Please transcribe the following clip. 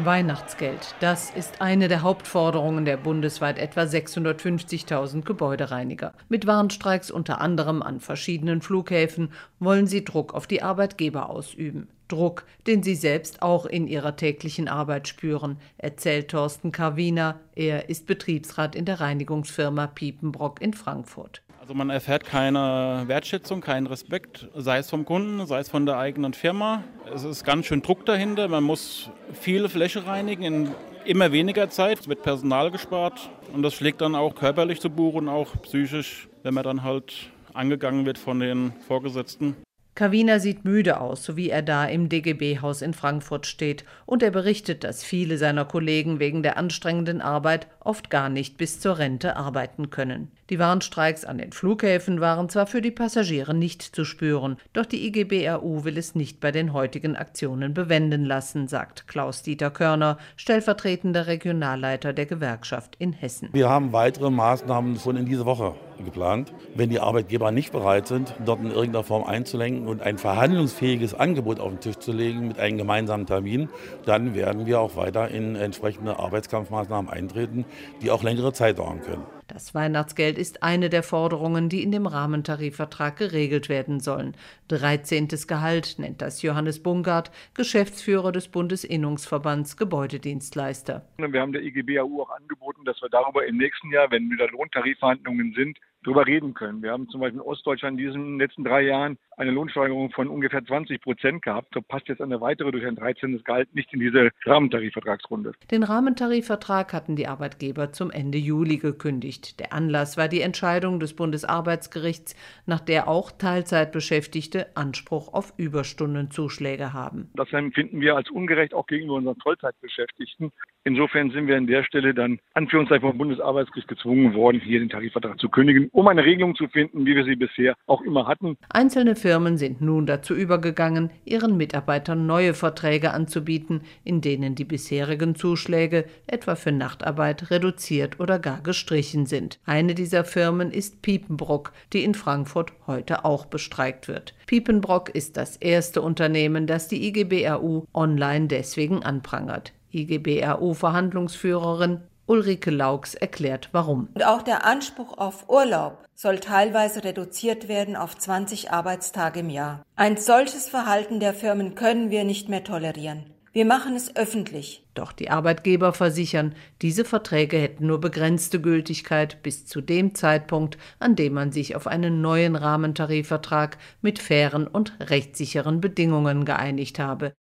Weihnachtsgeld, das ist eine der Hauptforderungen der bundesweit etwa 650.000 Gebäudereiniger. Mit Warnstreiks unter anderem an verschiedenen Flughäfen wollen sie Druck auf die Arbeitgeber ausüben. Druck, den sie selbst auch in ihrer täglichen Arbeit spüren, erzählt Thorsten Karwiner. Er ist Betriebsrat in der Reinigungsfirma Piepenbrock in Frankfurt. Also man erfährt keine Wertschätzung, keinen Respekt, sei es vom Kunden, sei es von der eigenen Firma. Es ist ganz schön Druck dahinter. Man muss viele Fläche reinigen in immer weniger Zeit. Es wird Personal gespart und das schlägt dann auch körperlich zu Buche und auch psychisch, wenn man dann halt angegangen wird von den Vorgesetzten. Karwiner sieht müde aus, so wie er da im DGB-Haus in Frankfurt steht. Und er berichtet, dass viele seiner Kollegen wegen der anstrengenden Arbeit oft gar nicht bis zur Rente arbeiten können. Die Warnstreiks an den Flughäfen waren zwar für die Passagiere nicht zu spüren, doch die IGBRU will es nicht bei den heutigen Aktionen bewenden lassen, sagt Klaus-Dieter Körner, stellvertretender Regionalleiter der Gewerkschaft in Hessen. Wir haben weitere Maßnahmen schon in dieser Woche geplant. Wenn die Arbeitgeber nicht bereit sind, dort in irgendeiner Form einzulenken und ein verhandlungsfähiges Angebot auf den Tisch zu legen mit einem gemeinsamen Termin, dann werden wir auch weiter in entsprechende Arbeitskampfmaßnahmen eintreten, die auch längere Zeit dauern können. Das Weihnachtsgeld ist eine der Forderungen, die in dem Rahmentarifvertrag geregelt werden sollen. 13. Gehalt nennt das Johannes Bungard, Geschäftsführer des Bundesinnungsverbands Gebäudedienstleister. Wir haben der IGBAU auch angeboten, dass wir darüber im nächsten Jahr, wenn wieder Lohntarifverhandlungen sind, darüber reden können. Wir haben zum Beispiel in Ostdeutschland in diesen letzten 3 Jahren eine Lohnsteigerung von ungefähr 20% gehabt. Da passt jetzt eine weitere durch ein 13. Gehalt nicht in diese Rahmentarifvertragsrunde. Den Rahmentarifvertrag hatten die Arbeitgeber zum Ende Juli gekündigt. Der Anlass war die Entscheidung des Bundesarbeitsgerichts, nach der auch Teilzeitbeschäftigte Anspruch auf Überstundenzuschläge haben. Das empfinden wir als ungerecht auch gegenüber unseren Vollzeitbeschäftigten. Insofern sind wir an der Stelle dann vom Bundesarbeitsgericht gezwungen worden, hier den Tarifvertrag zu kündigen, um eine Regelung zu finden, wie wir sie bisher auch immer hatten. Einzelne Firmen sind nun dazu übergegangen, ihren Mitarbeitern neue Verträge anzubieten, in denen die bisherigen Zuschläge, etwa für Nachtarbeit, reduziert oder gar gestrichen sind. Eine dieser Firmen ist Piepenbrock, die in Frankfurt heute auch bestreikt wird. Piepenbrock ist das erste Unternehmen, das die IGBRU online deswegen anprangert. IGBRU-Verhandlungsführerin Ulrike Laux erklärt, warum. Und auch der Anspruch auf Urlaub soll teilweise reduziert werden auf 20 Arbeitstage im Jahr. Ein solches Verhalten der Firmen können wir nicht mehr tolerieren. Wir machen es öffentlich. Doch die Arbeitgeber versichern, diese Verträge hätten nur begrenzte Gültigkeit bis zu dem Zeitpunkt, an dem man sich auf einen neuen Rahmentarifvertrag mit fairen und rechtssicheren Bedingungen geeinigt habe.